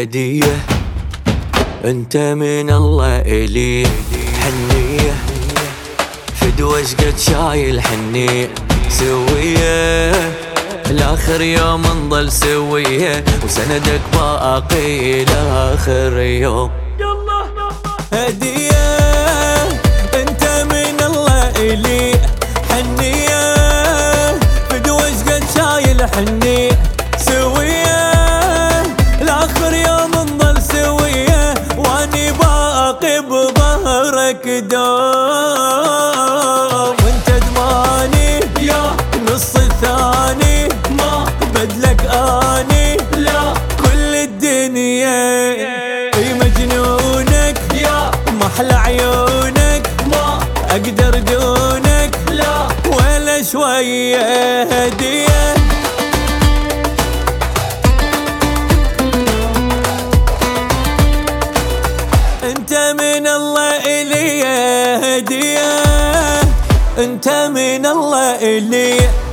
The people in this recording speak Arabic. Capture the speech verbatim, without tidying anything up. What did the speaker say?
هدية انت من الله إلي، حنية فدوة شقد شايل حنية سوية الآخر يوم نضل سوية وسندك باقي لآخر يوم. هدية انت من الله إلي، حنية فدوة شقد شايل حنية سوية الآخر يوم نضل سوية واني باقي بظهرك دوم. وانت دماني يا نص الثاني ما بدلك اني لا كل الدنيا اي مجنونك يا محلى عيونك ما اقدر دونك لا ولا شوية. هدية انت من الله إلي، هدية انت من الله إلي.